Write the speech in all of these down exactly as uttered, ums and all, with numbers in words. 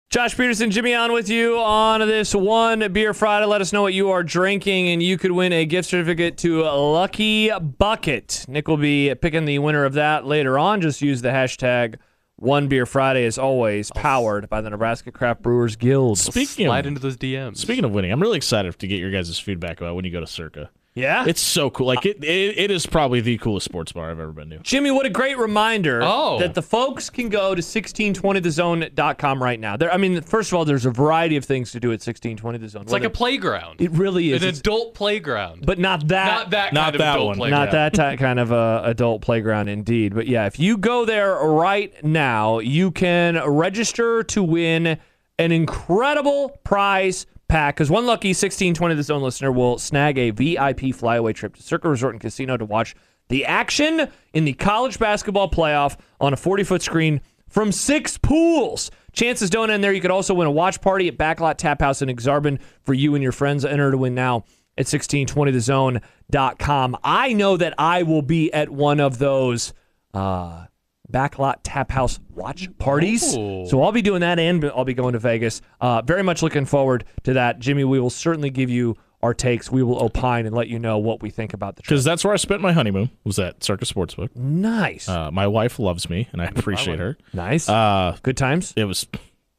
Josh Peterson, Jimmy on with you on this One Beer Friday. Let us know what you are drinking, and you could win a gift certificate to Lucky Bucket. Nick will be picking the winner of that later on. Just use the hashtag One Beer Friday, as always, powered by the Nebraska Craft Brewers Guild. Speaking Slide of, into those D Ms. Speaking of winning, I'm really excited to get your guys' feedback about when you go to Circa. Yeah? It's so cool. Like it, it, it is probably the coolest sports bar I've ever been to. Jimmy, what a great reminder Oh. that the folks can go to sixteen twenty the zone dot com right now. There, I mean, first of all, there's a variety of things to do at sixteen twenty the zone. It's like a playground. It really is. An It's- adult playground. but not that. not that Not kind of that adult one. playground. Not that ti- kind of a adult playground, indeed. But yeah, if you go there right now, you can register to win an incredible prize pack. Because one lucky sixteen twenty the zone listener will snag a V I P flyaway trip to Circa Resort and Casino to watch the action in the college basketball playoff on a forty-foot screen from six pools. Chances don't end there. You could also win a watch party at Backlot Tap House in Exarban for you and your friends. Enter to win now at sixteen twenty the zone dot com. I know that I will be at one of those uh, Backlot Tap House watch parties. Ooh. So I'll be doing that, and I'll be going to Vegas. Uh, very much looking forward to that. Jimmy, we will certainly give you our takes. We will opine and let you know what we think about the trip. Because that's where I spent my honeymoon, was at Circa Sportsbook. Nice. Uh, my wife loves me, and I appreciate her. nice. Uh, Good times? it was...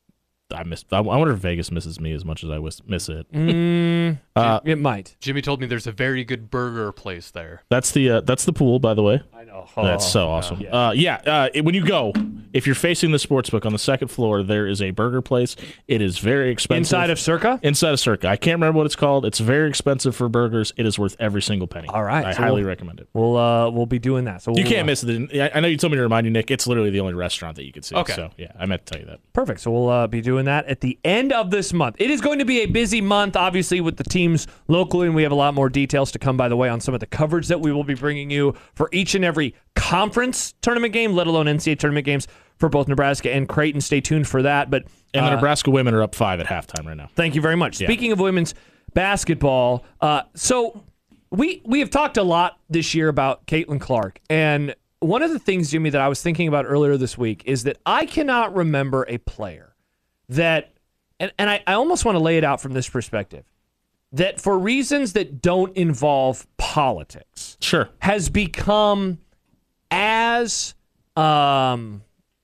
I miss. I wonder if Vegas misses me as much as I wiss- miss it. Mm, Uh, it, it might. Jimmy told me there's a very good burger place there. That's the uh, that's the pool, by the way. I know. That's so awesome. Yeah, uh, yeah uh, it- when you go, if you're facing the sportsbook on the second floor, there is a burger place. It is very expensive. Inside of Circa? Inside of Circa. I can't remember what it's called. It's very expensive for burgers. It is worth every single penny. All right, I so highly we'll- recommend it. We'll uh, we'll be doing that. So You we'll, can't uh, miss it. I- I know you told me to remind you, Nick. It's literally the only restaurant that you could see. Okay. So, yeah, I meant to tell you that. Perfect. So we'll uh, be doing that at the end of this month. It is going to be a busy month, obviously, with the teams locally, and we have a lot more details to come, by the way, on some of the coverage that we will be bringing you for each and every conference tournament game, let alone N C double A tournament games for both Nebraska and Creighton. Stay tuned for that. But And the uh, Nebraska women are up five at halftime right now. Thank you very much. Yeah. Speaking of women's basketball, uh, so we we have talked a lot this year about Caitlin Clark, and one of the things, Jimmy, that I was thinking about earlier this week is that I cannot remember a player that, and, and I, I almost want to lay it out from this perspective, that for reasons that don't involve politics Sure. has become as um,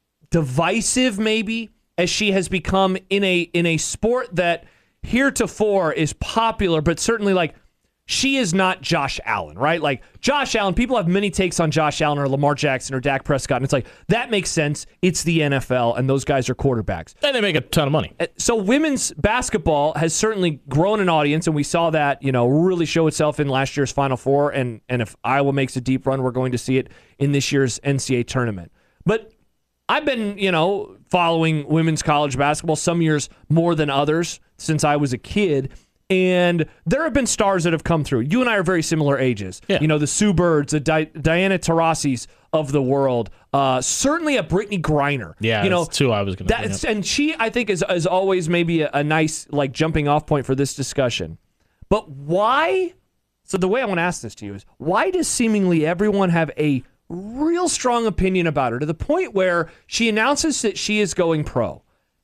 divisive, maybe, as she has become in a in a sport that heretofore is popular, but certainly like she is not Josh Allen, right? Like Josh Allen, people have many takes on Josh Allen or Lamar Jackson or Dak Prescott, and it's like that makes sense. It's the N F L, and those guys are quarterbacks. And they make a ton of money. So women's basketball has certainly grown an audience, and we saw that, you know, really show itself in last year's Final Four. And and if Iowa makes a deep run, we're going to see it in this year's N C double A tournament. But I've been, you know, following women's college basketball some years more than others since I was a kid. And there have been stars that have come through. You and I are very similar ages. Yeah. You know, the Sue Birds, the Di- Diana Taurasi's of the world. Uh, certainly a Brittany Griner. Yeah, you know, that's two I was going to that's, and she, I think, is is always maybe a, a nice like jumping off point for this discussion. But why? So the way I want to ask this to you is, why does seemingly everyone have a real strong opinion about her to the point where she announces that she is going pro,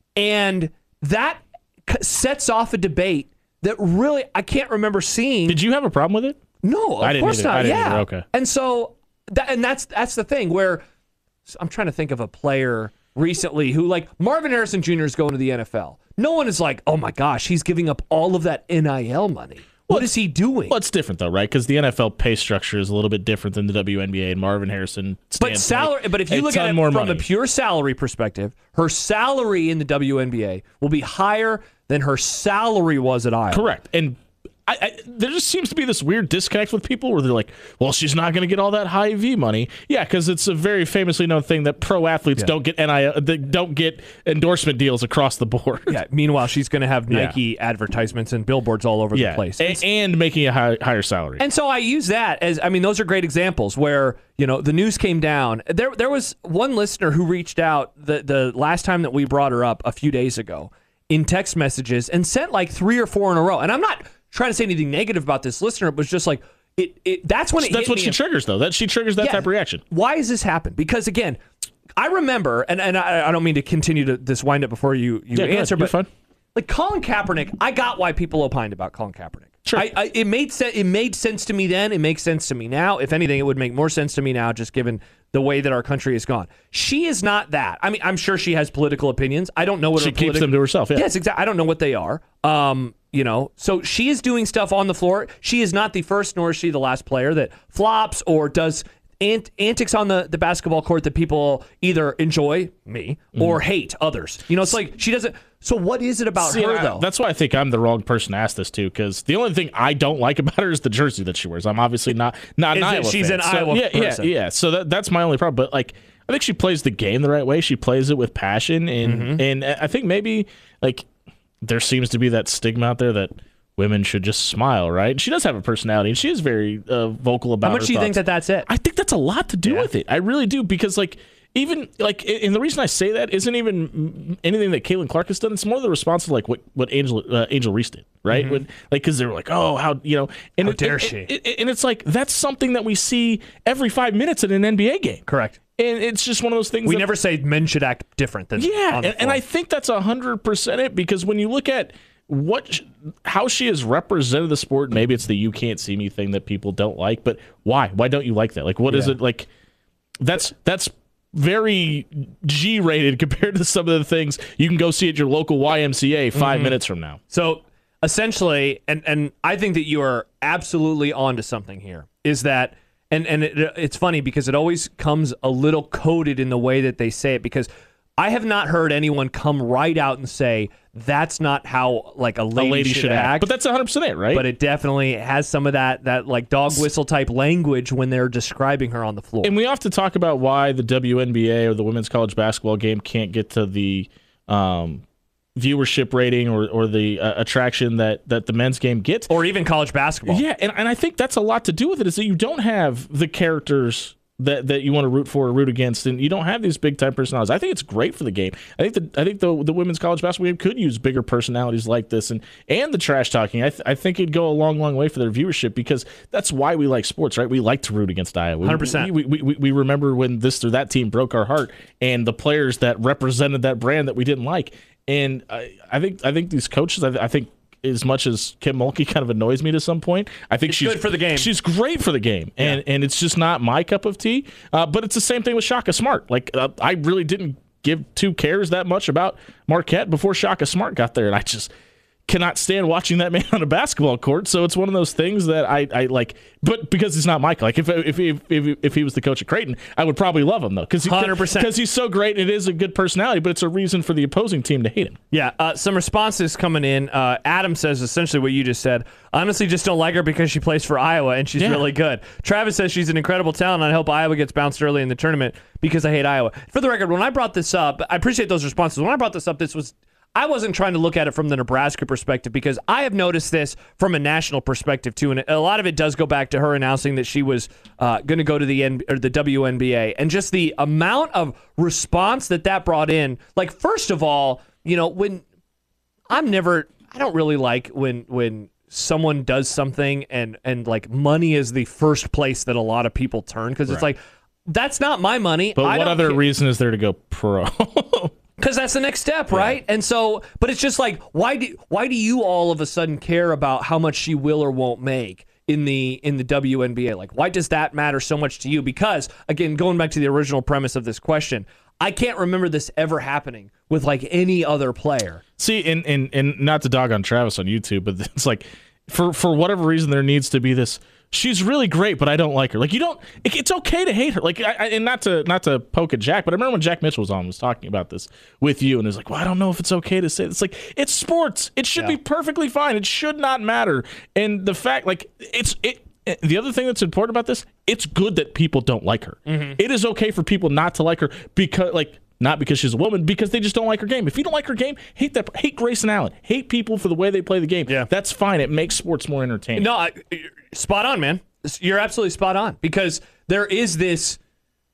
and that c- sets off a debate that really I can't remember seeing. Did you have a problem with it? No, of I didn't course either. not. I didn't yeah. either. Okay. And so that and that's that's the thing where so I'm trying to think of a player recently who, like, Marvin Harrison Junior is going to the N F L. No one is like, oh my gosh, he's giving up all of that N I L money. What is he doing? Well, it's different though, right? Because the N F L pay structure is a little bit different than the W N B A, and Marvin Harrison stands But salary. like But if you a look ton at it more from money. the pure salary perspective, her salary in the W N B A will be higher than her salary was at Iowa. Correct. And I, I, there just seems to be this weird disconnect with people where they're like, well, she's not going to get all that high V money. Yeah, because it's a very famously known thing that pro athletes Yeah. don't get N I L, they don't get endorsement deals across the board. Yeah. Meanwhile, she's going to have Yeah. Nike advertisements and billboards all over Yeah. the place. A- and making a high, higher salary. And so I use that as, I mean, those are great examples where, you know, the news came down. There there was one listener who reached out the, the last time that we brought her up a few days ago in text messages and sent like three or four in a row. And I'm not trying to say anything negative about this listener. It was just like, it, it that's when it That's hit what me she of- triggers, though. That she triggers that Yeah. type of reaction. Why has this happened? Because again, I remember, and, and I, I don't mean to continue to this wind up before you, you Yeah, go ahead. answer, You're but fine. like Colin Kaepernick, I got why people opined about Colin Kaepernick. Sure. I, I, it made sense. It made sense to me then. It makes sense to me now. If anything, it would make more sense to me now, just given the way that our country has gone. She is not that. I mean, I'm sure she has political opinions. I don't know what She her keeps politi- them to herself, yeah. Yes, exactly. I don't know what they are. Um, you know, so she is doing stuff on the floor. She is not the first, nor is she the last player that flops or does ant- antics on the, the basketball court that people either enjoy, me, or Mm. hate others. You know, it's like she doesn't. So what is it about See, her, I- though? That's why I think I'm the wrong person to ask this to, because the only thing I don't like about her is the jersey that she wears. I'm obviously not not an Is it- Iowa she's fan. an So, Iowa yeah, person. Yeah, yeah. So that that's my only problem. But like, I think she plays the game the right way. She plays it with passion, and Mm-hmm. and I think maybe like there seems to be that stigma out there that women should just smile, right? And she does have a personality, and she is very uh, vocal about. How much her do you think thoughts. that that's it? I think that's a lot to do with it. I really do, because like even like, and the reason I say that isn't even anything that Caitlin Clark has done. It's more the response to like what what Angel uh, Angel Reese did, right? When like because they were like, oh, how you know, and How it- dare it- she? it- it- and it's like that's something that we see every five minutes in an N B A game, Correct. and it's just one of those things. We that, never say men should act different than yeah, on the and, and I floor. think that's a hundred percent it, because when you look at what sh- how she has represented the sport, maybe it's the you can't see me thing that people don't like, but why? Why don't you like that? Like, what is Yeah. it like? That's that's very G-rated compared to some of the things you can go see at your local Y M C A 5 Mm-hmm. minutes from now. So essentially, and and I think that you are absolutely onto something here. Is that and and it, it's funny because it always comes a little coded in the way that they say it, because I have not heard anyone come right out and say that's not how like a lady, A lady should act. But that's one hundred percent it, right? But it definitely has some of that that like dog whistle type language when they're describing her on the floor. And we often talk about why the W N B A or the women's college basketball game can't get to the um, viewership rating or, or the uh, attraction that, that the men's game gets. or even college basketball. Yeah, and, and I think that's a lot to do with it, is that you don't have the characters that, that you want to root for or root against, and you don't have these big time personalities. I think it's great for the game. I think the I think the the women's college basketball game could use bigger personalities like this, and and the trash talking. I th- I think it'd go a long long way for their viewership, because that's why we like sports, right? We like to root against Iowa. one hundred percent. We, we, we, we remember when this or that team broke our heart, and the players that represented that brand that we didn't like. And I, I think I think these coaches, I, I think as much as Kim Mulkey kind of annoys me to some point, I think It's she's good for the game. She's great for the game, and and it's just not my cup of tea. Uh, but it's the same thing with Shaka Smart. Like uh, I really didn't give two cares that much about Marquette before Shaka Smart got there, and I just cannot stand watching that man on a basketball court. So it's one of those things that I, I like, but because it's not Mike. Like if if if if, if he was the coach of Creighton, I would probably love him though, because one hundred percent. because he's so great. And it is a good personality, but it's a reason for the opposing team to hate him. Yeah, uh, some responses coming in. Uh, Adam says essentially what you just said. Honestly, just don't like her because she plays for Iowa and she's Yeah. really good. Travis says she's an incredible talent, and I hope Iowa gets bounced early in the tournament because I hate Iowa. For the record, when I brought this up, I appreciate those responses. When I brought this up, this was I wasn't trying to look at it from the Nebraska perspective, because I have noticed this from a national perspective too, and a lot of it does go back to her announcing that she was uh, going to go to the N- or the W N B A, and just the amount of response that that brought in. Like, first of all, you know, when I'm never, I don't really like when when someone does something and and like money is the first place that a lot of people turn, because it's like, that's not my money. But I what don't other ca- reason is there to go pro? Because that's the next step, right? And so, but it's just like, why do why do you all of a sudden care about how much she will or won't make in the in the W N B A? Like, why does that matter so much to you? Because again, going back to the original premise of this question, I can't remember this ever happening with like any other player. See, and, and and not to dog on Travis on YouTube, but it's like for for whatever reason there needs to be this. She's really great, but I don't like her. Like you don't. It, it's okay to hate her. Like I, I, and not to not to poke at Jack, but I remember when Jack Mitchell was on, was talking about this with you, and was like, "Well, I don't know if it's okay to say." It's like it's sports. It should Yeah. be perfectly fine. It should not matter. And the fact, like, it's it. The other thing that's important about this, it's good that people don't like her. Mm-hmm. It is okay for people not to like her because, like, not because she's a woman, because they just don't like her game. If you don't like her game, hate that, hate Grayson Allen, hate people for the way they play the game. Yeah. That's fine. It makes sports more entertaining. No, I, spot on, man. You're absolutely spot on, because there is this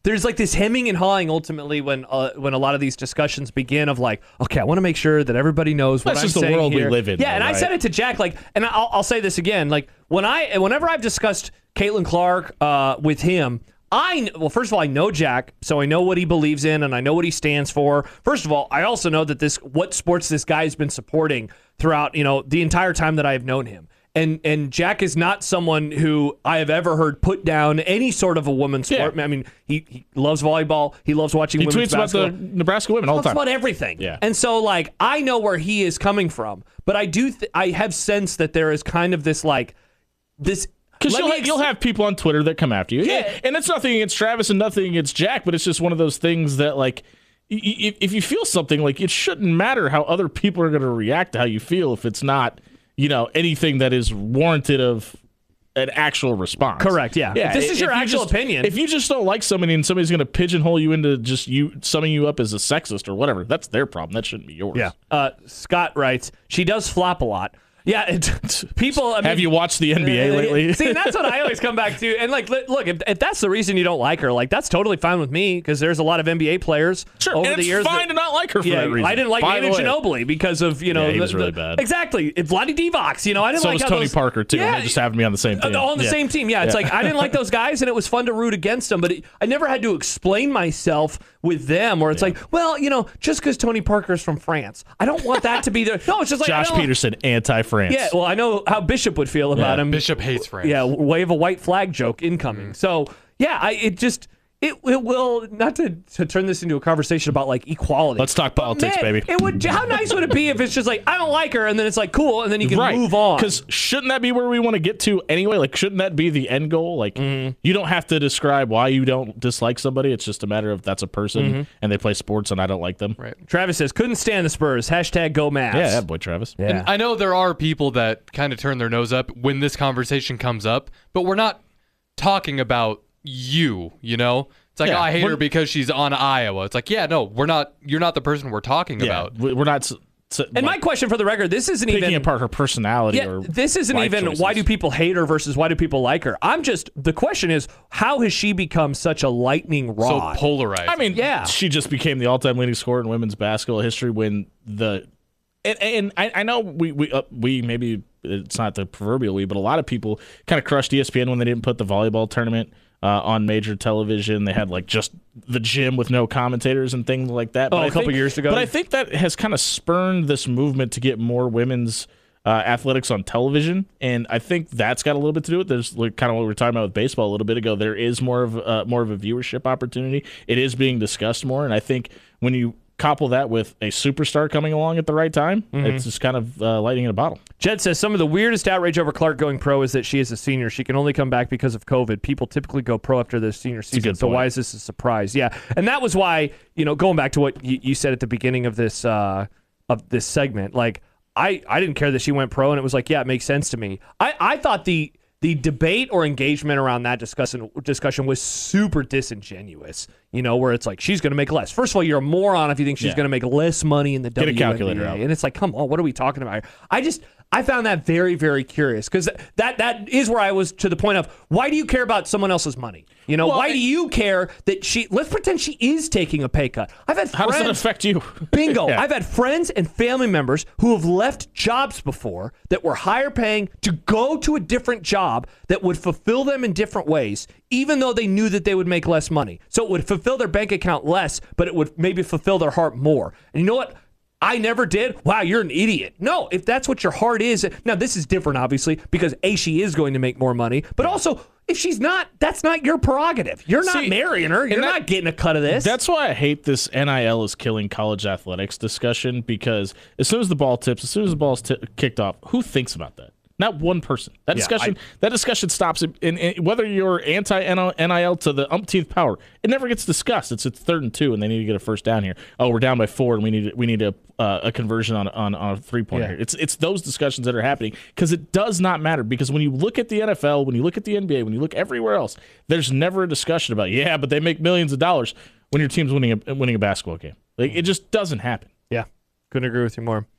there's like this hemming and hawing ultimately when uh, when a lot of these discussions begin of like, okay, I want to make sure that everybody knows what That's I'm just the saying world we here. live in, Yeah, though, and I right? said it to Jack, like, and I'll, I'll say this again, like when I whenever I've discussed Caitlin Clark uh, with him. I well, first of all, I know Jack, so I know what he believes in, and I know what he stands for. First of all, I also know that this what sports this guy has been supporting throughout, you know, the entire time that I have known him. And and Jack is not someone who I have ever heard put down any sort of a women's sport. Yeah. I mean, he, he loves volleyball. He loves watching He women's tweets about basketball. the Nebraska women all the Talks time. about everything. Yeah. And so, like, I know where he is coming from, but I do. Th- I have sensed that there is kind of this like this. Because let you'll, me ha- ex- you'll have people on Twitter that come after you. Yeah. And, and that's nothing against Travis and nothing against Jack, but it's just one of those things that, like, y- y- if you feel something, like, it shouldn't matter how other people are going to react to how you feel if it's not, you know, anything that is warranted of an actual response. Correct, yeah. If this is your you actual just- opinion. If you just don't like somebody and somebody's going to pigeonhole you into just you summing you up as a sexist or whatever, that's their problem. That shouldn't be yours. Yeah. Uh, Scott writes, she does flop a lot. Yeah, it, people. I mean, Have you watched the N B A lately? See, that's what I always come back to. And like, li- look, if, if that's the reason you don't like her, like that's totally fine with me because there's a lot of N B A players Sure, over and the it's years. fine that- to not like her for yeah, that reason. I didn't like By Manu the way. Ginobili because of you know Yeah, he the- was really the- bad. Exactly, Vlade Divac. You know, I didn't So like was how Tony those, Parker too. Yeah, and they just happened to be on the same team. Uh, all on the Yeah. same team, yeah. It's Yeah. like I didn't like those guys, and it was fun to root against them. But it, I never had to explain myself with them, where it's like, well, you know, just because Tony Parker's from France, I don't want that to be there. No, it's just like I Josh don't- Peterson, anti-France. Yeah, well, I know how Bishop would feel about Yeah. him. Bishop hates France. Yeah, wave a white flag joke incoming. So yeah, I it just. It, it will not to, to turn this into a conversation about like equality. Let's talk But, politics, man, baby. It would. How nice would it be if it's just like I don't like her, and then it's like cool, and then you can Right. move on. Because shouldn't that be where we want to get to anyway? Like, shouldn't that be the end goal? Like, Mm-hmm. you don't have to describe why you don't dislike somebody. It's just a matter of that's a person Mm-hmm. and they play sports and I don't like them. Right. Travis says couldn't stand the Spurs. Hashtag go Mavs. Yeah, that boy, Travis. Yeah. And I know there are people that kind of turn their nose up when this conversation comes up, but we're not talking about you, you know? It's like, Yeah, oh, I hate we're- her because she's on Iowa. It's like, yeah, no, we're not, you're not the person we're talking Yeah, about. we- we're not. s- s- And my like, question for the record, this isn't picking even apart her personality Yeah, or this isn't life even choices. why do people hate her versus why do people like her. I'm just the question is how has she become such a lightning So rod? polarized. I mean, Yeah. she just became the all-time leading scorer in women's basketball history when the and, and I, I know we we uh, we maybe it's not the proverbial we, but a lot of people kind of crushed E S P N when they didn't put the volleyball tournament uh, on major television. They had like just the gym with no commentators and things like that. But Oh, I a couple think- years ago. But I think that has kind of spurned this movement to get more women's uh, athletics on television, and I think that's got a little bit to do with it. There's like kind of what we were talking about with baseball a little bit ago. There is more of uh, more of a viewership opportunity. It is being discussed more, and I think when you couple that with a superstar coming along at the right time, Mm-hmm. it's just kind of uh, lightning in a bottle. Jed says some of the weirdest outrage over Clark going pro is that she is a senior. She can only come back because of COVID. People typically go pro after their senior season. good So point. why is this a surprise? Yeah, and that was why you know going back to what you, you said at the beginning of this uh, of this segment. Like I I didn't care that she went pro, and it was like yeah, it makes sense to me. I I thought the the debate or engagement around that discussion discussion was super disingenuous. You know, where it's like she's going to make less. First of all, you're a moron if you think she's Yeah. going to make less money in the a W N B A. calculator out. And it's like, come on, what are we talking about here? I just I found that very, very curious because that that is where I was to the point of why do you care about someone else's money? You know, Well, why I- do you care that she? Let's pretend she is taking a pay cut. I've had How does that friends. affect you? Bingo. Yeah. I've had friends and family members who have left jobs before that were higher paying to go to a different job that would fulfill them in different ways, even though they knew that they would make less money. So it would fulfill their bank account less, but it would maybe fulfill their heart more. And you know what? I never did. Wow, you're an idiot. No, if that's what your heart is. Now, this is different, obviously, because A, she is going to make more money, but also, if she's not, that's not your prerogative. You're not See, marrying her. You're that- not getting a cut of this. That's why I hate this N I L is killing college athletics discussion, because as soon as the ball tips, as soon as the ball's t- kicked off, who thinks about that? Not one person. That Yeah, discussion that discussion stops. And, and whether you're anti N I L to the umpteenth power, it never gets discussed. It's it's third and two, and they need to get a first down here. Oh, we're down by four, and we need we need a uh, a conversion on on, on a three pointer. Yeah. Here. It's it's those discussions that are happening because it does not matter. Because when you look at the N F L, when you look at the N B A, when you look everywhere else, there's never a discussion about yeah, but they make millions of dollars when your team's winning a winning a basketball game. Like it just doesn't happen. Yeah, couldn't agree with you more.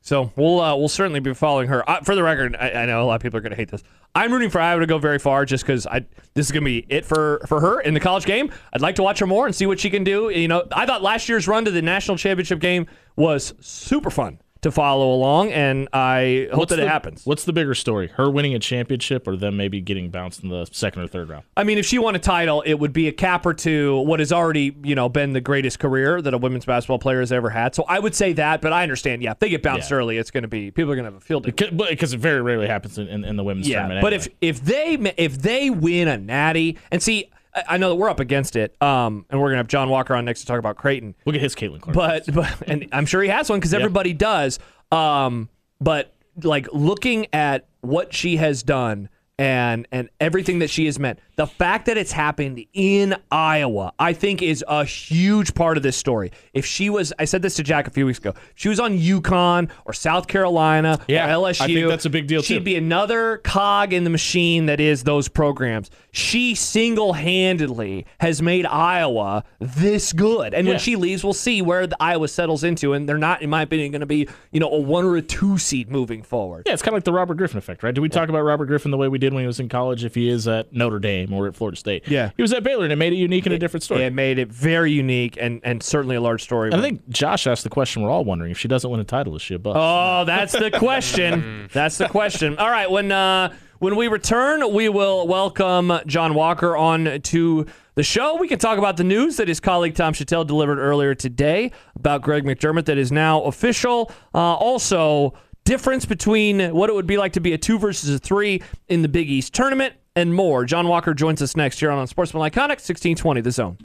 So we'll uh, we'll certainly be following her. Uh, for the record, I, I know a lot of people are going to hate this. I'm rooting for Iowa to go very far just because I this is going to be it for, for her in the college game. I'd like to watch her more and see what she can do. You know, I thought last year's run to the national championship game was super fun to follow along, and I hope What's that the, it happens. What's the bigger story? Her winning a championship or them maybe getting bounced in the second or third round? I mean, if she won a title, it would be a capper to what has already, you know, been the greatest career that a women's basketball player has ever had. So I would say that, but I understand, yeah, if they get bounced Yeah. early, it's going to be, people are going to have a field day. Because it very rarely happens in, in, in the women's Yeah, tournament. but anyway. if if they if they win a natty, and see, I I know that we're up against it, um, and we're gonna have John Walker on next to talk about Creighton, We'll get his Caitlin Clark. but but and I'm sure he has one because everybody does. Um, but like looking at what she has done and and everything that she has meant, the fact that it's happened in Iowa, I think is a huge part of this story. If she was, I said this to Jack a few weeks ago, if she was on UConn or South Carolina Yeah, or L S U, I think that's a big deal, she'd too. be another cog in the machine that is those programs. She single-handedly has made Iowa this good. And Yeah. when she leaves, we'll see where the Iowa settles into. And they're not, in my opinion, going to be, you know, a one or a two seed moving forward. Yeah, it's kind of like the Robert Griffin effect, right? Did we talk about Robert Griffin the way we did when he was in college, if he is at Notre Dame or at Florida State? Yeah. He was at Baylor, and it made it unique and a different story. It made it very unique and, and certainly a large story. And I think Josh asked the question we're all wondering. If she doesn't win a title, is she a bust? Oh, that's the question. That's the question. All right, when uh, when we return, we will welcome John Walker on to the show. We can talk about the news that his colleague Tom Chattel delivered earlier today about Greg McDermott that is now official. Uh, also, difference between what it would be like to be a two versus a three in the Big East tournament and more. John Walker joins us next here on Unsportsmanlike Conduct, sixteen twenty The Zone.